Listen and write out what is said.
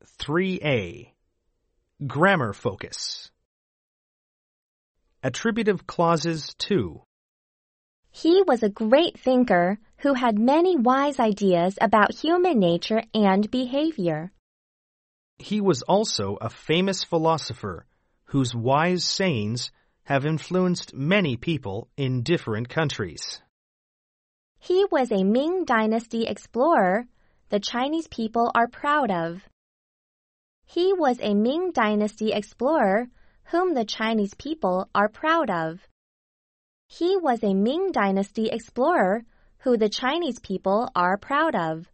3A. Grammar focus. Attributive clauses 2. He was a great thinker who had many wise ideas about human nature and behavior. He was also a famous philosopher whose wise sayings have influenced many people in different countries. He was a Ming Dynasty explorer the Chinese people are proud of. He was a Ming Dynasty explorer whom the Chinese people are proud of. He was a Ming Dynasty explorer who the Chinese people are proud of.